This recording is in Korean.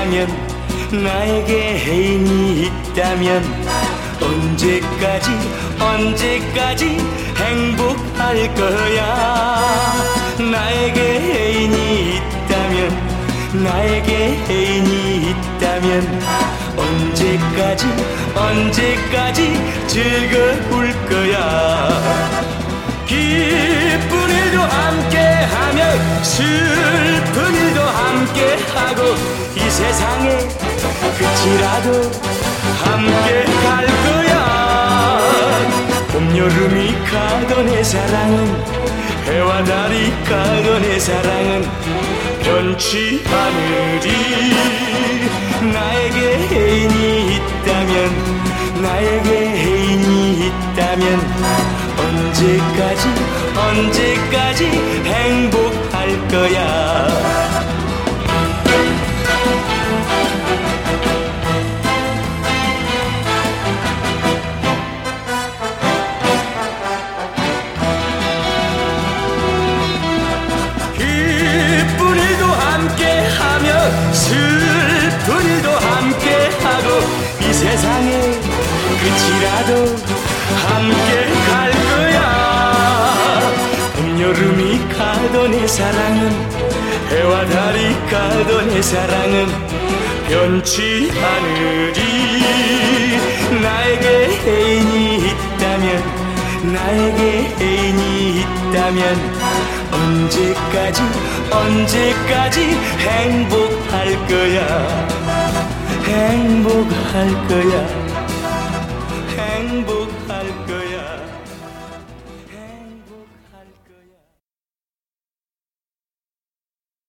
있다면, 나에게 애인이 있다면 언제까지 행복할 거야. 나에게 애인이 있다면 언제까지 즐거울 거야. 기쁜 일도 함께하며 슬픈 일도 함께하고 이 세상의 끝이라도 함께 갈 거야. 봄, 여름이 가던 내 사랑은, 해와 달이 가던 내 사랑은 변치 않으리. 나에게 애인이 있다면 언제까지 행복할 거야. 기쁜 일도 함께하며 슬픈 일도 함께하고 이 세상의 끝이라도 함께 갈 거야. 봄, 여름이 가던 내 사랑은, 해와 달이 가던 내 사랑은 변치 않으리. 나에게 애인이 있다면 언제까지 행복할 거야.